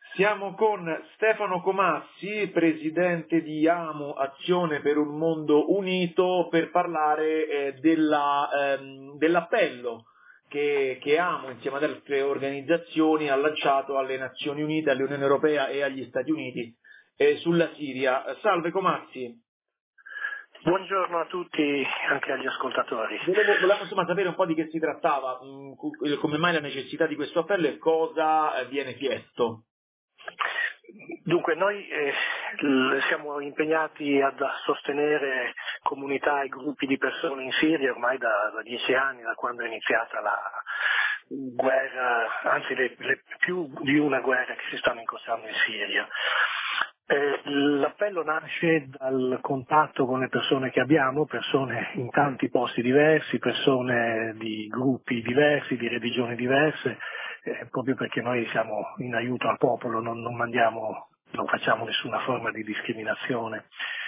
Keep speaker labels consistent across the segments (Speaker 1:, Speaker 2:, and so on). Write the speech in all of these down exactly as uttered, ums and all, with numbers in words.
Speaker 1: Siamo con Stefano Comassi, presidente di AMO, Azione per un Mondo Unito, per parlare eh, della, ehm, dell'appello che, che AMO, insieme ad altre organizzazioni, ha lanciato alle Nazioni Unite, all'Unione Europea e agli Stati Uniti eh, sulla Siria. Salve Comassi.
Speaker 2: Buongiorno a tutti, anche agli ascoltatori.
Speaker 1: Volevo, volevo insomma sapere un po' di che si trattava, mh, come mai la necessità di questo appello e cosa viene chiesto.
Speaker 2: Dunque, noi eh, siamo impegnati ad sostenere comunità e gruppi di persone in Siria ormai da, da dieci anni, da quando è iniziata la guerra, anzi le, le, più di una guerra che si stanno incontrando in Siria. Eh, l'appello nasce dal contatto con le persone che abbiamo, persone in tanti posti diversi, persone di gruppi diversi, di religioni diverse, eh, proprio perché noi siamo in aiuto al popolo, non, non mandiamo, non facciamo nessuna forma di discriminazione.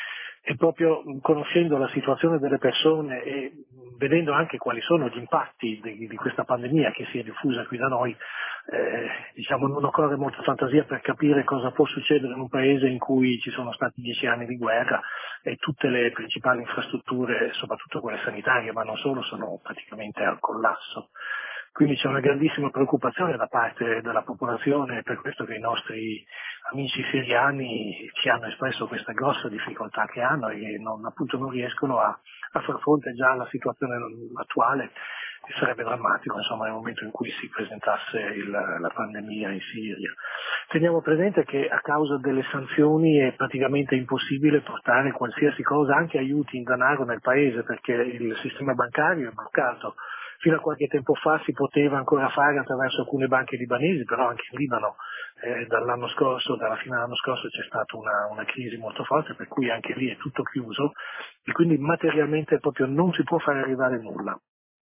Speaker 2: E proprio conoscendo la situazione delle persone e vedendo anche quali sono gli impatti di, di questa pandemia che si è diffusa qui da noi, eh, diciamo non occorre molta fantasia per capire cosa può succedere in un paese in cui ci sono stati dieci anni di guerra e tutte le principali infrastrutture, soprattutto quelle sanitarie, ma non solo, sono praticamente al collasso. Quindi c'è una grandissima preoccupazione da parte della popolazione, è per questo che i nostri amici siriani ci hanno espresso questa grossa difficoltà che hanno e non, appunto non riescono a, a far fronte già alla situazione attuale, che sarebbe drammatico insomma nel momento in cui si presentasse il, la pandemia in Siria. Teniamo presente che a causa delle sanzioni è praticamente impossibile portare qualsiasi cosa, anche aiuti in denaro nel paese, perché il sistema bancario è bloccato. Fino a qualche tempo fa si poteva ancora fare attraverso alcune banche libanesi, però anche in Libano eh, dall'anno scorso, dalla fine dell'anno scorso c'è stata una, una crisi molto forte, per cui anche lì è tutto chiuso e quindi materialmente proprio non si può fare arrivare nulla.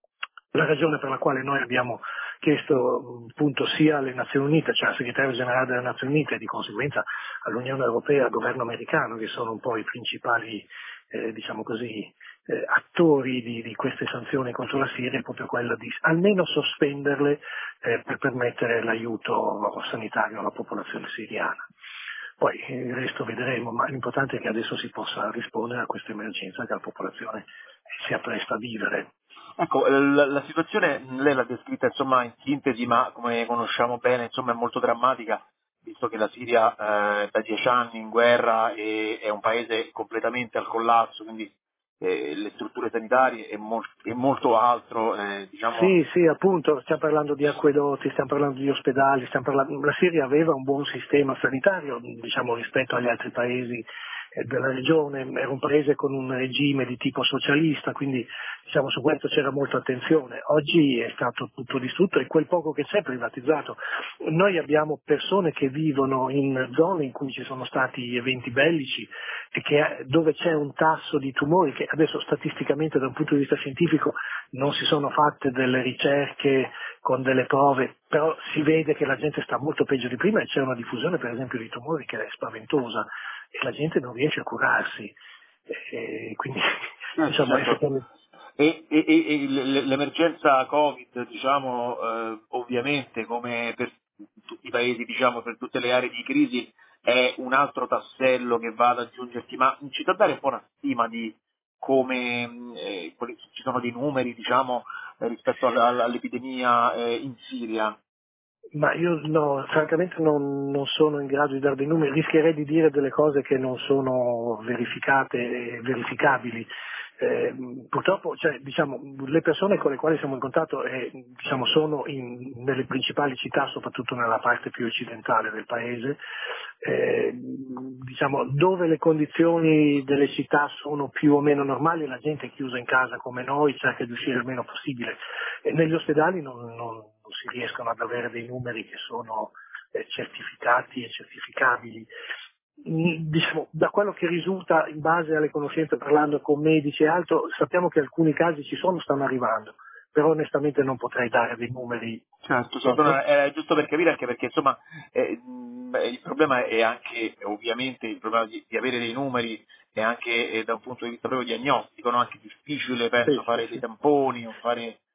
Speaker 2: La ragione per la quale noi abbiamo chiesto appunto sia alle Nazioni Unite, cioè al segretario generale delle Nazioni Unite e di conseguenza all'Unione Europea e al governo americano, che sono un po' i principali eh, diciamo così, eh, attori di, di queste sanzioni contro la Siria, è proprio quella di almeno sospenderle eh, per permettere l'aiuto sanitario alla popolazione siriana. Poi il resto vedremo, ma l'importante è che adesso si possa rispondere a questa emergenza che la popolazione si appresta a vivere.
Speaker 1: Ecco, la, la situazione lei l'ha descritta insomma in sintesi, ma come conosciamo bene insomma è molto drammatica, visto che la Siria eh, è da dieci anni in guerra e è un paese completamente al collasso, quindi eh, le strutture sanitarie e, mol- e molto altro, eh, diciamo.
Speaker 2: Sì, sì, appunto, stiamo parlando di acquedotti, stiamo parlando di ospedali, stiamo parlando... la Siria aveva un buon sistema sanitario, diciamo, rispetto agli altri paesi eh, della regione, era un paese con un regime di tipo socialista, quindi diciamo, su questo c'era molta attenzione. Oggi è stato tutto distrutto e quel poco che c'è privatizzato. Noi abbiamo persone che vivono in zone in cui ci sono stati eventi bellici e che, dove c'è un tasso di tumori che adesso statisticamente da un punto di vista scientifico non si sono fatte delle ricerche con delle prove, però si vede che la gente sta molto peggio di prima e c'è una diffusione per esempio di tumori che è spaventosa e la gente non riesce a curarsi. E quindi
Speaker 1: Eh,
Speaker 2: diciamo,
Speaker 1: certo. E, e, e, e l'emergenza Covid, diciamo, eh, ovviamente come per tutti i paesi, diciamo, per tutte le aree di crisi, è un altro tassello che va ad aggiungersi, ma ci può dare un po' una stima di come eh, quali- ci sono dei numeri, diciamo, eh, rispetto alla- all'epidemia eh, in Siria?
Speaker 2: Ma io no, francamente non, non sono in grado di dare dei numeri, rischierei di dire delle cose che non sono verificate e verificabili. Eh, purtroppo cioè, diciamo, le persone con le quali siamo in contatto eh, diciamo, sono in, nelle principali città, soprattutto nella parte più occidentale del paese, eh, diciamo, dove le condizioni delle città sono più o meno normali, la gente è chiusa in casa come noi, cerca di uscire il meno possibile. E negli ospedali non, non, non si riescono ad avere dei numeri che sono eh, certificati e certificabili. Mm, Diciamo, da quello che risulta in base alle conoscenze parlando con medici e altro, sappiamo che alcuni casi ci sono, stanno arrivando, però onestamente non potrei dare dei numeri.
Speaker 1: Certo, certo, no, è giusto per capire, anche perché insomma eh, mh, il problema è anche ovviamente il problema di, di avere dei numeri e anche eh, da un punto di vista proprio diagnostico, no? Anche difficile
Speaker 2: Sì,
Speaker 1: penso
Speaker 2: sì,
Speaker 1: fare dei
Speaker 2: sì.
Speaker 1: tamponi o fare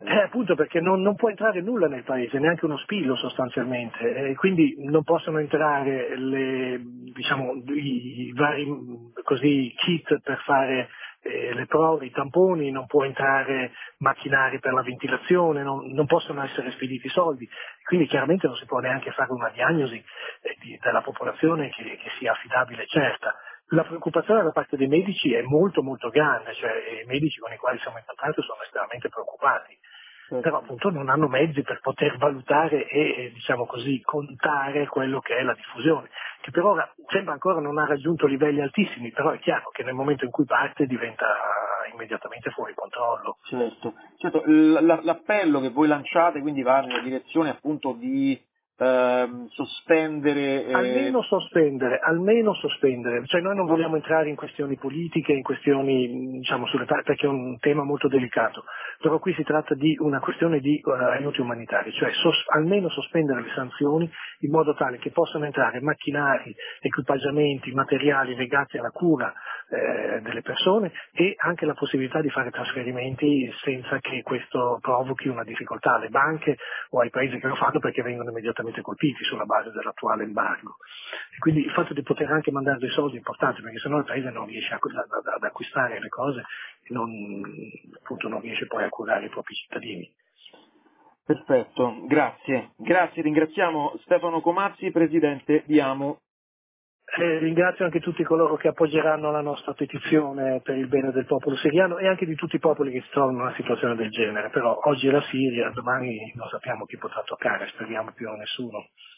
Speaker 2: Eh, appunto perché non, non può entrare nulla nel paese, neanche uno spillo sostanzialmente, e quindi non possono entrare le, diciamo, i, i vari così, kit per fare eh, le prove, i tamponi, non può entrare macchinari per la ventilazione, non, non possono essere spediti soldi, quindi chiaramente non si può neanche fare una diagnosi eh, di, della popolazione che, che sia affidabile e certa. La preoccupazione da parte dei medici è molto molto grande, cioè i medici con i quali siamo in contatto sono estremamente preoccupati, però appunto non hanno mezzi per poter valutare e, diciamo così, contare quello che è la diffusione, che per ora sembra ancora non ha raggiunto livelli altissimi, però è chiaro che nel momento in cui parte diventa immediatamente fuori controllo.
Speaker 1: Certo, certo. L- l'appello che voi lanciate quindi va nella direzione appunto di ehm, sospendere... Eh...
Speaker 2: Almeno sospendere, almeno sospendere, cioè noi non vogliamo entrare in questioni politiche, in questioni diciamo sulle parti, perché è un tema molto delicato, però qui si tratta di una questione di uh, aiuti umanitari, cioè sos- almeno sospendere le sanzioni in modo tale che possano entrare macchinari, equipaggiamenti, materiali legati alla cura eh, delle persone e anche la possibilità di fare trasferimenti senza che questo provochi una difficoltà alle banche o ai paesi che lo fanno, perché vengono immediatamente colpiti sulla base dell'attuale embargo. E quindi il fatto di poter anche mandare dei soldi è importante, perché sennò il paese non riesce a, ad, ad acquistare le cose e non, appunto, non riesce poi a curare i propri cittadini.
Speaker 1: Perfetto, grazie. Grazie, ringraziamo Stefano Comazzi, presidente di AMO.
Speaker 2: Eh, ringrazio anche tutti coloro che appoggeranno la nostra petizione per il bene del popolo siriano e anche di tutti i popoli che si trovano in una situazione del genere, però oggi è la Siria, domani non sappiamo chi potrà toccare, speriamo più a nessuno.